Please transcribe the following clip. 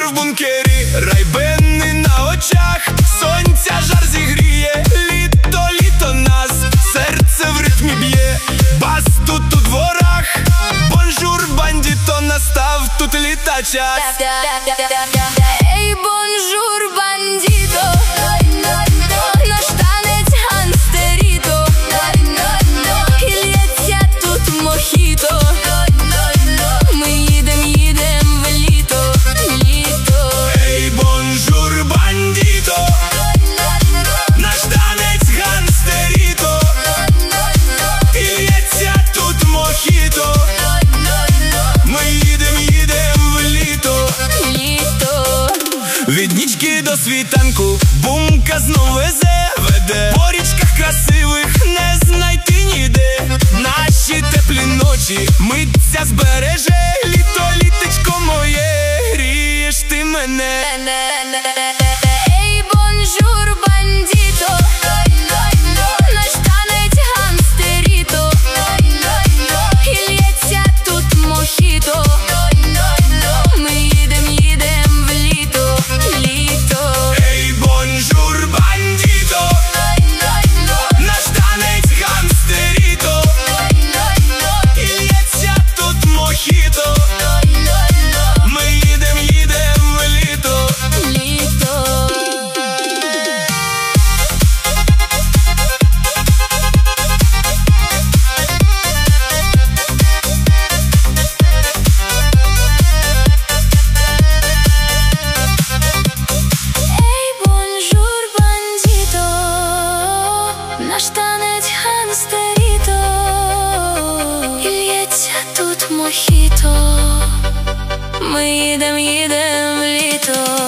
Супер в бункері, райбени на очах, сонця жар зігріє, літо, літо нас, серце в ритмі б'є. Бас тут у дворах, бонжур, бандіто, настав тут літа час. Ей, бонжур, бандіто, наш танець ганстеріто, і лється тут мохіто. Ми їдем в літо, літо. Ей, бонжур, бандіто, наш танець ганстеріто, і лється тут мохіто. Ми їдем в літо, Літо. від нічки до світанку бумка знов веде. По річках красивих не знайти ніде. Наші теплі ночі митця збереже. Літо, літечко моє, грієш ти мене. Ей, бонжур, бандіто, наш танець ганстеріто, і лється тут мохіто. Ми їдем в літо, літо. Ей, бонжур, бандіто, наш танець ганстеріто, і лється тут мохіто. Ми їдем в літо. Літо. Ей, бонжур, бандіто, наш танець ганстеріто, і лється тут мохіто. Ми їдем в літо.